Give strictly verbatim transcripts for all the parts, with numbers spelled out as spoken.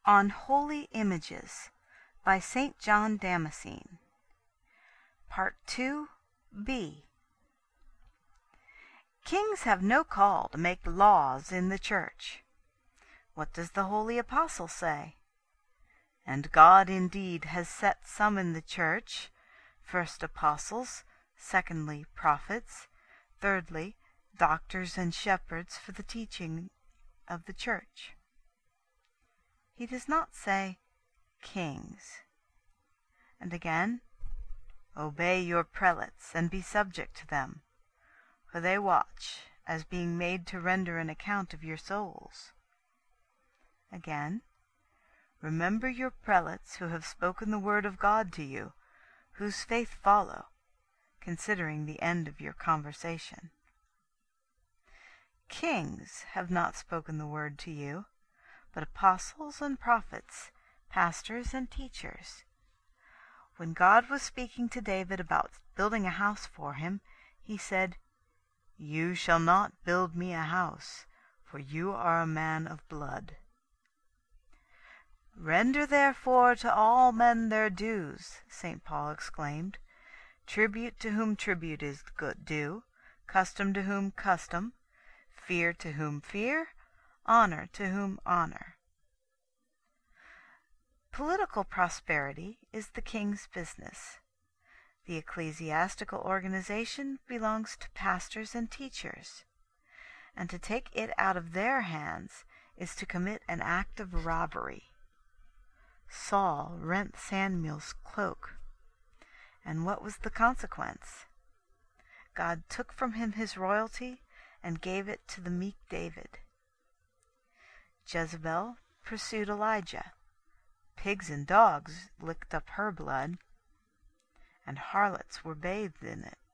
On Holy Images by Saint John Damascene. Part two B. Kings have no call to make laws in the Church. What does the Holy Apostle say? And God indeed has set some in the Church, first apostles, secondly prophets, thirdly doctors and shepherds for the teaching of the Church. He does not say kings. And again, obey your prelates and be subject to them, for they watch, as being made to render an account of your souls. Again, remember your prelates who have spoken the word of God to you, whose faith follow, considering the end of your conversation. Kings have not spoken the word to you, but apostles and prophets, pastors and teachers. When God was speaking to David about building a house for him, he said, "You shall not build me a house, for you are a man of blood." "Render therefore to all men their dues," Saint Paul exclaimed. "Tribute to whom tribute is due, custom to whom custom, fear to whom fear, honor to whom honor." Political prosperity is the king's business. The ecclesiastical organization belongs to pastors and teachers, and to take it out of their hands is to commit an act of robbery. Saul rent Samuel's cloak, and what was the consequence? God took from him his royalty and gave it to the meek David. Jezebel pursued Elijah. Pigs and dogs licked up her blood, and harlots were bathed in it.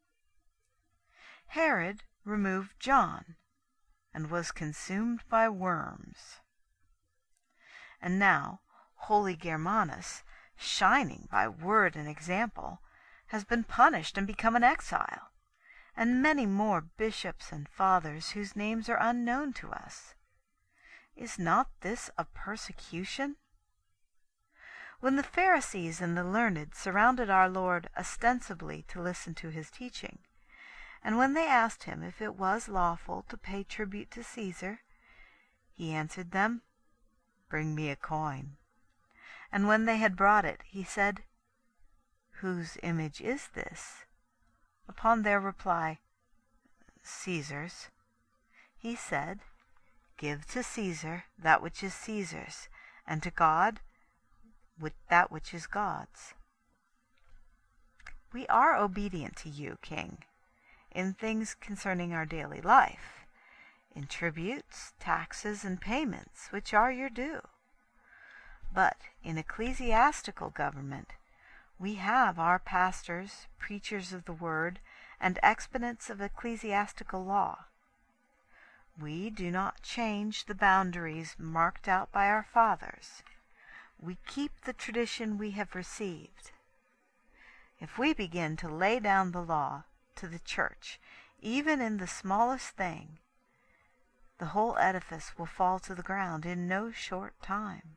Herod removed John, and was consumed by worms. And now holy Germanus, shining by word and example, has been punished and become an exile, and many more bishops and fathers whose names are unknown to us. Is not this a persecution? When the Pharisees and the learned surrounded our Lord ostensibly to listen to his teaching, and when they asked him if it was lawful to pay tribute to Caesar, he answered them, "Bring me a coin." And when they had brought it, he said, "Whose image is this?" Upon their reply, "Caesar's," he said, "Give to Caesar that which is Caesar's, and to God with that which is God's." We are obedient to you, King, in things concerning our daily life, in tributes, taxes, and payments, which are your due. But in ecclesiastical government, we have our pastors, preachers of the word, and exponents of ecclesiastical law. We do not change the boundaries marked out by our fathers. We keep the tradition we have received. If we begin to lay down the law to the Church, even in the smallest thing, the whole edifice will fall to the ground in no short time.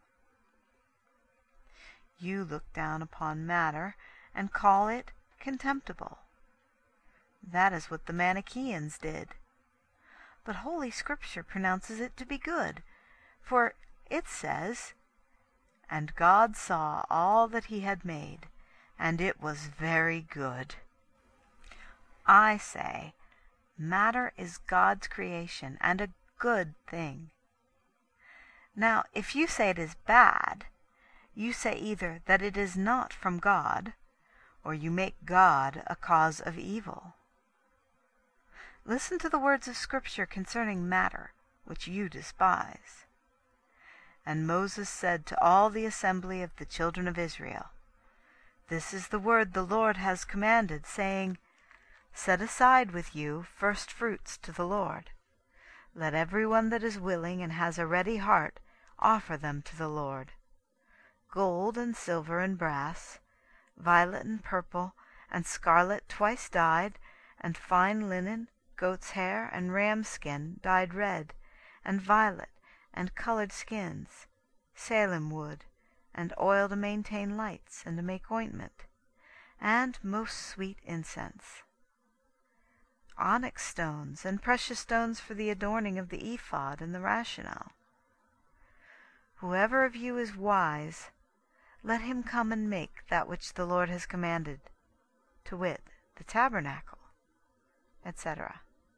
You look down upon matter and call it contemptible. That is what the Manichaeans did. But Holy Scripture pronounces it to be good, for it says, "And God saw all that he had made, and it was very good." I say, matter is God's creation, and a good thing. Now, if you say it is bad, you say either that it is not from God, or you make God a cause of evil. Listen to the words of Scripture concerning matter, which you despise. "And Moses said to all the assembly of the children of Israel, This is the word the Lord has commanded, saying, Set aside with you first fruits to the Lord. Let every one that is willing and has a ready heart offer them to the Lord. Gold and silver and brass, violet and purple, and scarlet twice dyed, and fine linen, goat's hair, and ram's skin dyed red, and violet, and colored skins, Salem wood, and oil to maintain lights and to make ointment, and most sweet incense. Onyx stones and precious stones for the adorning of the ephod and the rational. Whoever of you is wise, let him come and make that which the Lord has commanded, to wit, the tabernacle, et cetera.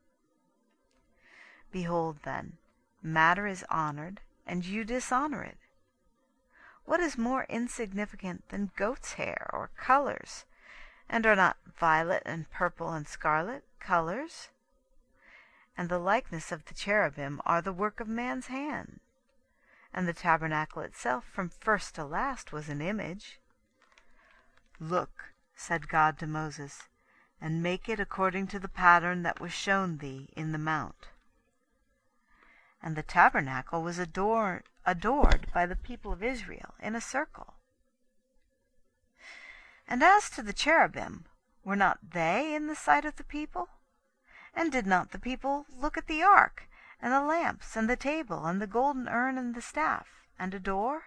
Behold, then, matter is honored, and you dishonor it. What is more insignificant than goat's hair or colors? And are not violet and purple and scarlet colors? And the likeness of the cherubim are the work of man's hand. And the tabernacle itself from first to last was an image. Look, said God to Moses, and make it according to the pattern that was shown thee in the mount. And the tabernacle was adored, adored by the people of Israel in a circle. And as to the cherubim, were not they in the sight of the people? And did not the people look at the ark, and the lamps, and the table, and the golden urn, and the staff, and adore?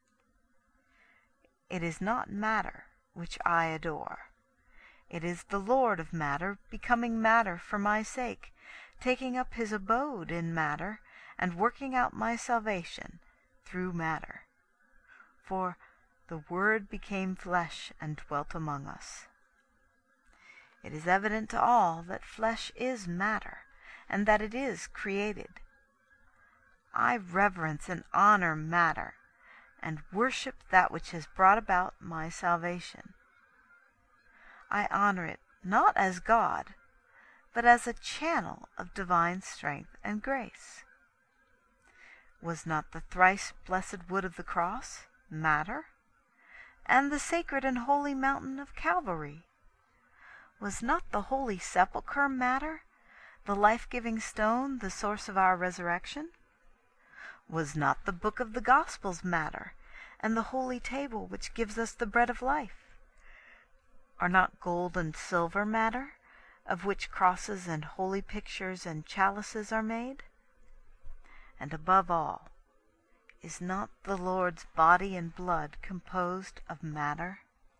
It is not matter which I adore. It is the Lord of matter becoming matter for my sake, taking up his abode in matter, and working out my salvation through matter. For the Word became flesh and dwelt among us. It is evident to all that flesh is matter, and that it is created. I reverence and honor matter, and worship that which has brought about my salvation. I honor it not as God, but as a channel of divine strength and grace. Was not the thrice blessed wood of the cross matter? And the sacred and holy mountain of Calvary? Was not the holy sepulchre matter, the life-giving stone, the source of our resurrection? Was not the book of the Gospels matter, and the holy table which gives us the bread of life? Are not gold and silver matter, of which crosses and holy pictures and chalices are made? And above all, is not the Lord's body and blood composed of matter?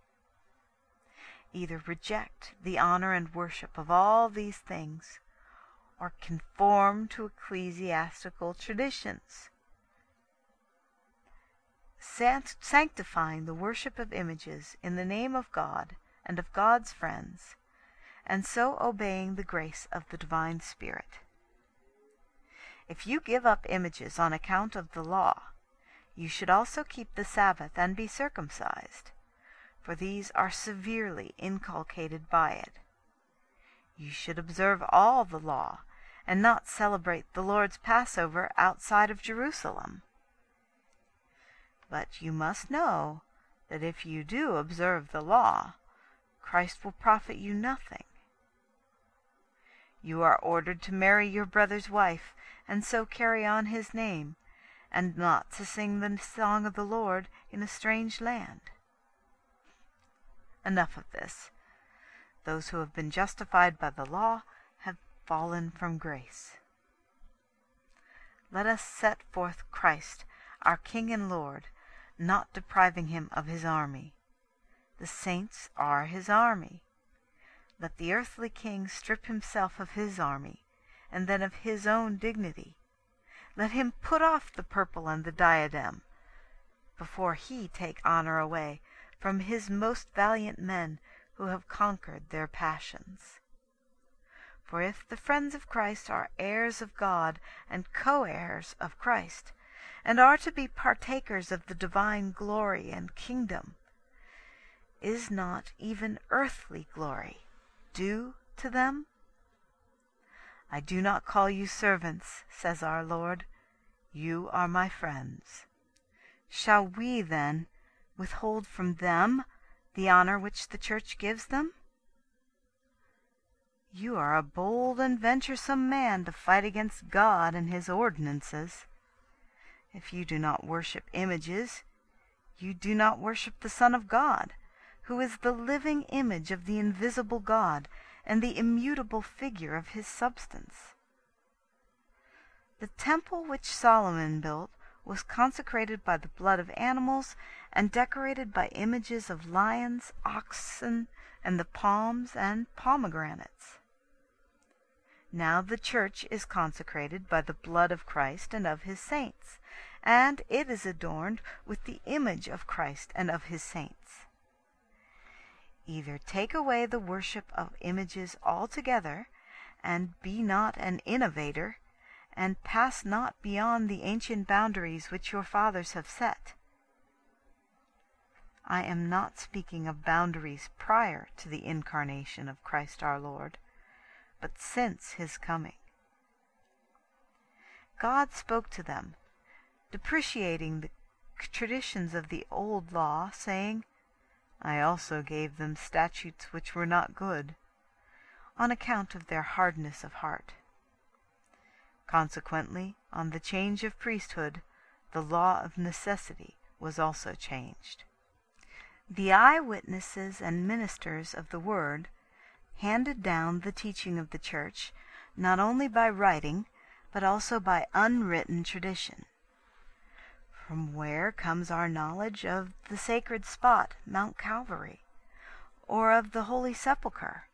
Either reject the honor and worship of all these things, or conform to ecclesiastical traditions, sanctifying the worship of images in the name of God and of God's friends, and so obeying the grace of the divine Spirit. If you give up images on account of the law, you should also keep the Sabbath and be circumcised, for these are severely inculcated by it. You should observe all the law, and not celebrate the Lord's Passover outside of Jerusalem. But you must know that if you do observe the law, Christ will profit you nothing. You are ordered to marry your brother's wife, and so carry on his name, and not to sing the song of the Lord in a strange land. Enough of this. Those who have been justified by the law have fallen from grace. Let us set forth Christ, our King and Lord, not depriving him of his army. The saints are his army. Let the earthly king strip himself of his army, and then of his own dignity. Let him put off the purple and the diadem, before he take honor away from his most valiant men who have conquered their passions. For if the friends of Christ are heirs of God and co-heirs of Christ, and are to be partakers of the divine glory and kingdom, is not even earthly glory due to them? I do not call you servants, says our Lord. You are my friends. Shall we, then, withhold from them the honor which the Church gives them? You are a bold and venturesome man to fight against God and his ordinances. If you do not worship images, you do not worship the Son of God, who is the living image of the invisible God and the immutable figure of his substance. The temple which Solomon built was consecrated by the blood of animals and decorated by images of lions, oxen, and the palms and pomegranates. Now the church is consecrated by the blood of Christ and of his saints, and it is adorned with the image of Christ and of his saints. Either take away the worship of images altogether, and be not an innovator, and pass not beyond the ancient boundaries which your fathers have set. I am not speaking of boundaries prior to the incarnation of Christ our Lord, but since his coming. God spoke to them, depreciating the traditions of the old law, saying, I also gave them statutes which were not good, on account of their hardness of heart. Consequently, on the change of priesthood, the law of necessity was also changed. The eyewitnesses and ministers of the word handed down the teaching of the church not only by writing, but also by unwritten tradition. From where comes our knowledge of the sacred spot, Mount Calvary, or of the Holy Sepulchre?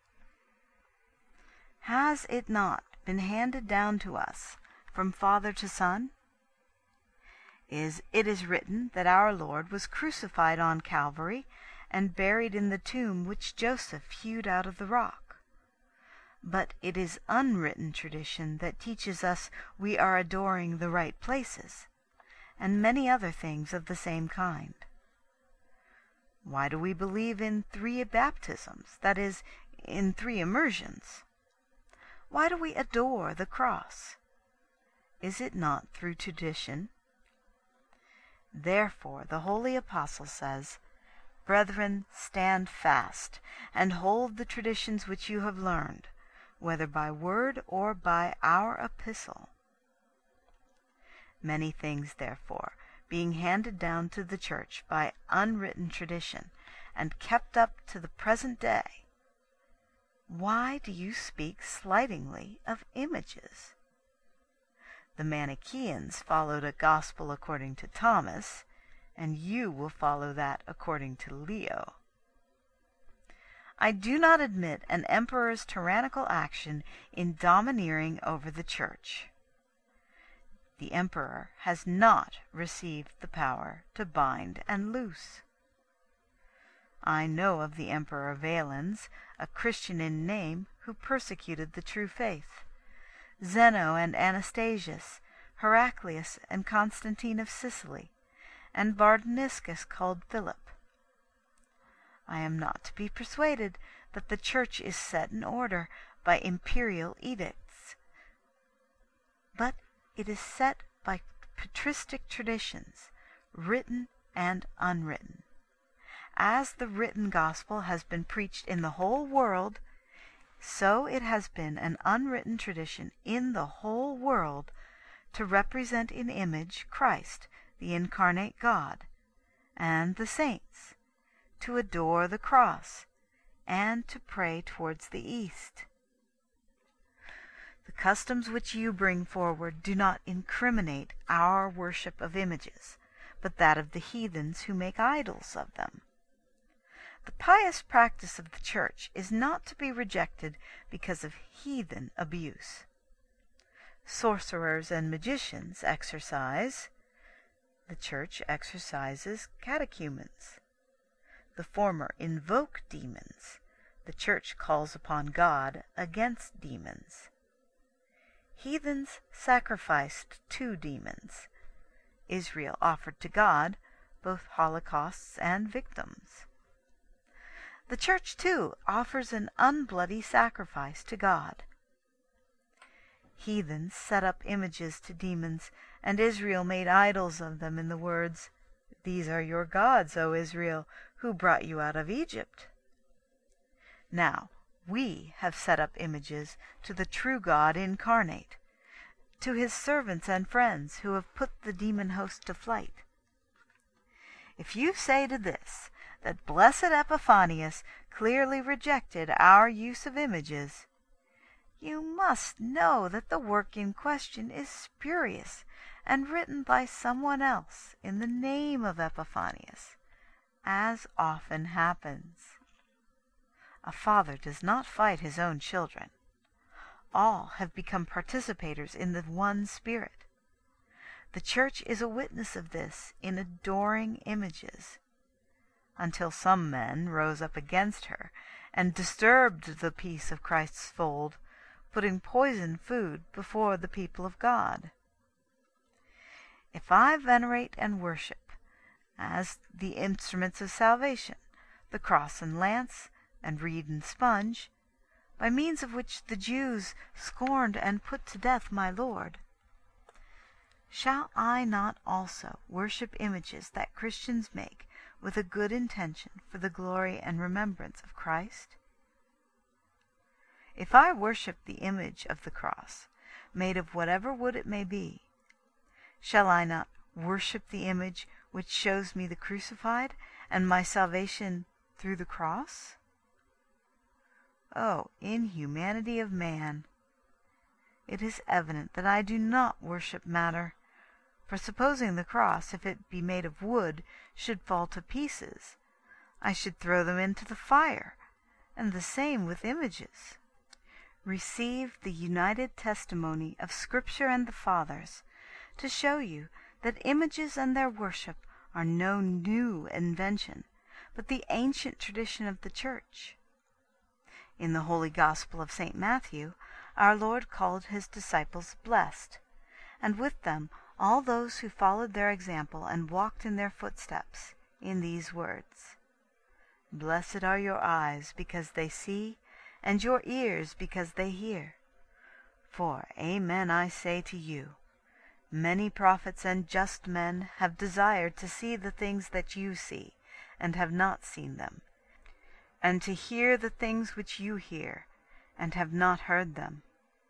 Has it not been handed down to us from father to son? Is it is written that our Lord was crucified on Calvary and buried in the tomb which Joseph hewed out of the rock. But it is unwritten tradition that teaches us we are adoring the right places, and many other things of the same kind. Why do we believe in three baptisms, that is, in three immersions? Why do we adore the cross? Is it not through tradition? Therefore the holy apostle says, Brethren, stand fast, and hold the traditions which you have learned, whether by word or by our epistle. Many things, therefore, being handed down to the church by unwritten tradition, and kept up to the present day, why do you speak slightingly of images? The Manichaeans followed a gospel according to Thomas, and you will follow that according to Leo. I do not admit an emperor's tyrannical action in domineering over the church. The emperor has not received the power to bind and loose. I know of the Emperor Valens, a Christian in name, who persecuted the true faith, Zeno and Anastasius, Heraclius and Constantine of Sicily, and Bardoniscus called Philip. I am not to be persuaded that the church is set in order by imperial edicts, but it is set by patristic traditions, written and unwritten. As the written gospel has been preached in the whole world, so it has been an unwritten tradition in the whole world to represent in image Christ, the incarnate God, and the saints, to adore the cross, and to pray towards the east. The customs which you bring forward do not incriminate our worship of images, but that of the heathens who make idols of them. The pious practice of the church is not to be rejected because of heathen abuse. Sorcerers and magicians exercise, the church exercises catechumens. The former invoke demons, the church calls upon God against demons. Heathens sacrificed to demons. Israel offered to God both holocausts and victims. The church, too, offers an unbloody sacrifice to God. Heathens set up images to demons, and Israel made idols of them in the words, These are your gods, O Israel, who brought you out of Egypt. Now, we have set up images to the true God incarnate, to his servants and friends who have put the demon host to flight. If you say to this, that blessed Epiphanius clearly rejected our use of images, you must know that the work in question is spurious and written by someone else in the name of Epiphanius, as often happens. A father does not fight his own children. All have become participators in the one Spirit. The Church is a witness of this in adoring images, until some men rose up against her and disturbed the peace of Christ's fold, putting poisoned food before the people of God. If I venerate and worship, as the instruments of salvation, the cross and lance, and reed and sponge, by means of which the Jews scorned and put to death my Lord, shall I not also worship images that Christians make with a good intention for the glory and remembrance of Christ? If I worship the image of the cross, made of whatever wood it may be, shall I not worship the image which shows me the crucified and my salvation through the cross? Oh, inhumanity of man! It is evident that I do not worship matter, for supposing the cross, if it be made of wood, should fall to pieces, I should throw them into the fire, and the same with images. Receive the united testimony of Scripture and the Fathers, to show you that images and their worship are no new invention, but the ancient tradition of the Church. In the Holy Gospel of Saint Matthew, our Lord called his disciples blessed, and with them all those who followed their example and walked in their footsteps, in these words: Blessed are your eyes because they see, and your ears because they hear. For, amen, I say to you, many prophets and just men have desired to see the things that you see, and have not seen them, and to hear the things which you hear, and have not heard them.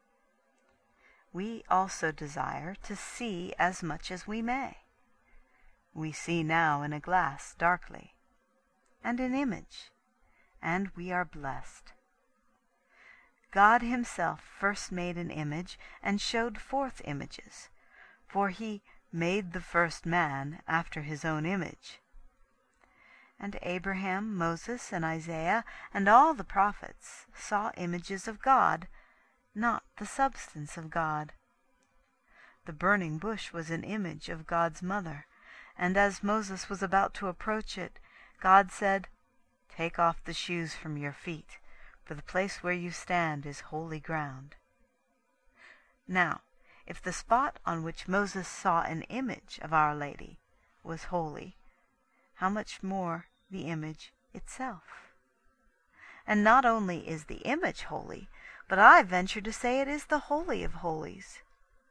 We also desire to see as much as we may. We see now in a glass darkly, and in image, and we are blessed. God himself first made an image, and showed forth images, for he made the first man after his own image. And Abraham, Moses, and Isaiah, and all the prophets saw images of God, not the substance of God. The burning bush was an image of God's mother, and as Moses was about to approach it, God said, Take off the shoes from your feet, for the place where you stand is holy ground. Now, if the spot on which Moses saw an image of Our Lady was holy, how much more the image itself? And not only is the image holy, but I venture to say it is the Holy of Holies.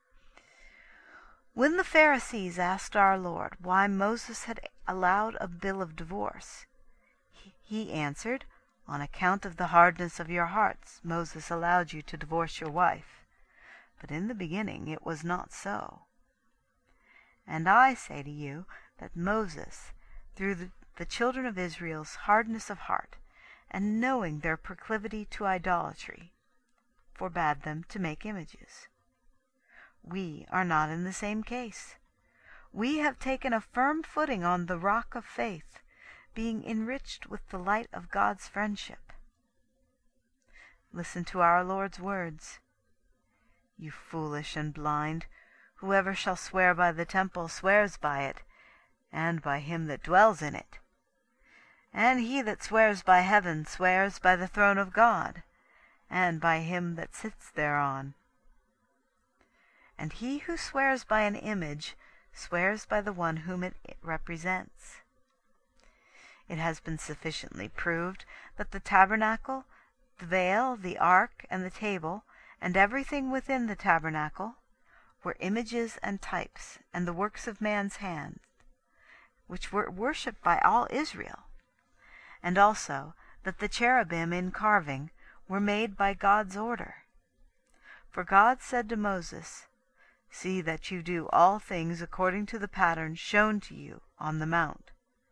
When the Pharisees asked our Lord why Moses had allowed a bill of divorce, he answered, On account of the hardness of your hearts, Moses allowed you to divorce your wife. But in the beginning it was not so. And I say to you that Moses, through the, the children of Israel's hardness of heart, and knowing their proclivity to idolatry, forbade them to make images. We are not in the same case. We have taken a firm footing on the rock of faith, being enriched with the light of God's friendship. Listen to our Lord's words. You foolish and blind, whoever shall swear by the temple swears by it, and by him that dwells in it. And he that swears by heaven swears by the throne of God, and by him that sits thereon. And he who swears by an image swears by the one whom it represents. It has been sufficiently proved that the tabernacle, the veil, the ark, and the table, and everything within the tabernacle, were images and types, and the works of man's hands, which were worshipped by all Israel, and also that the cherubim in carving were made by God's order. For God said to Moses, See that you do all things according to the pattern shown to you on the mount.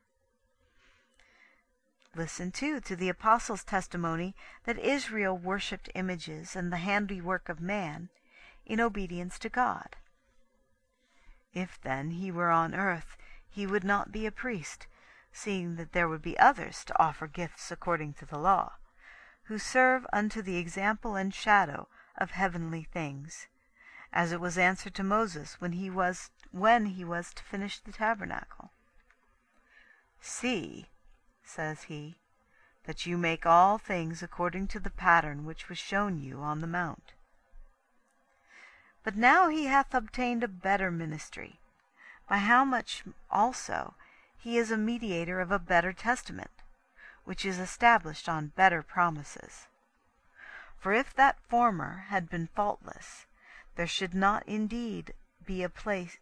Listen, too, to the apostles' testimony that Israel worshipped images and the handiwork of man in obedience to God. If then he were on earth, he would not be a priest, seeing that there would be others to offer gifts according to the law, who serve unto the example and shadow of heavenly things, as it was answered to Moses when he was when he was to finish the tabernacle. See, says he, that you make all things according to the pattern which was shown you on the mount. But now he hath obtained a better ministry, by how much also he is a mediator of a better testament, which is established on better promises. For if that former had been faultless, there should not indeed be a place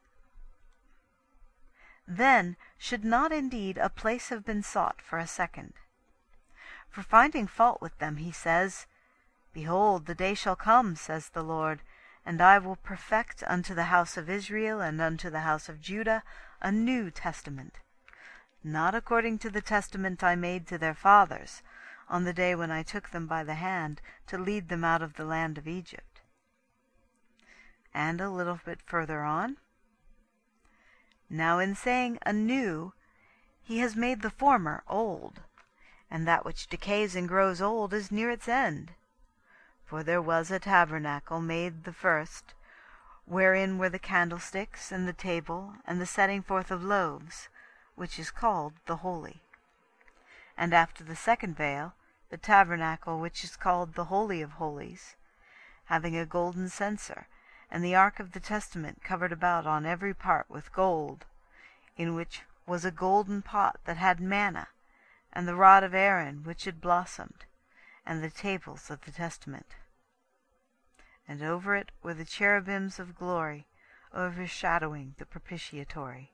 then should not indeed a place have been sought for a second. For finding fault with them, he says, Behold, the day shall come, says the Lord, and I will perfect unto the house of Israel and unto the house of Judah a new testament, not according to the testament I made to their fathers, on the day when I took them by the hand to lead them out of the land of Egypt. And a little bit further on, Now in saying anew, he has made the former old, and that which decays and grows old is near its end. For there was a tabernacle made the first, wherein were the candlesticks, and the table, and the setting forth of loaves, which is called the Holy. And after the second veil, the tabernacle which is called the Holy of Holies, having a golden censer, and the ark of the testament covered about on every part with gold, in which was a golden pot that had manna, and the rod of Aaron which had blossomed, and the tables of the testament. And over it were the cherubims of glory, overshadowing the propitiatory.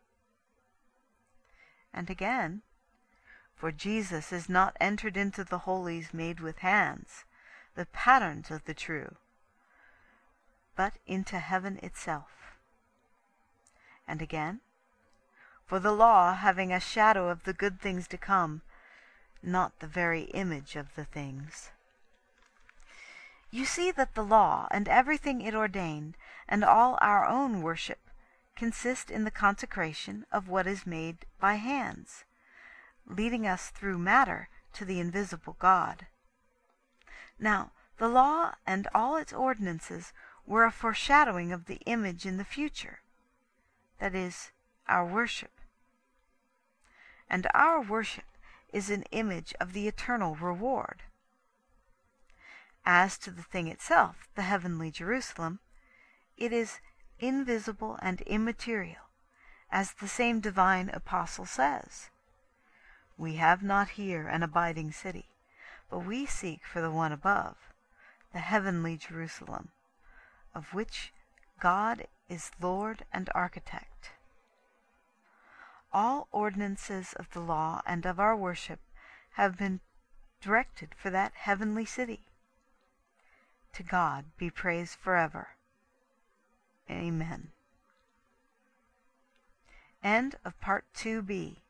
And again, For Jesus is not entered into the holies made with hands, the patterns of the true, but into heaven itself. And again, For the law, having a shadow of the good things to come, not the very image of the things. You see that the law, and everything it ordained, and all our own worship, consist in the consecration of what is made by hands, leading us through matter to the invisible God. Now, the law and all its ordinances were a foreshadowing of the image in the future, that is, our worship. And our worship is an image of the eternal reward. As to the thing itself, the heavenly Jerusalem, it is invisible and immaterial, as the same divine apostle says, We have not here an abiding city, but we seek for the one above, the heavenly Jerusalem, of which God is Lord and architect. All ordinances of the law and of our worship have been directed for that heavenly city. To God be praise forever. Amen. End of Part two B.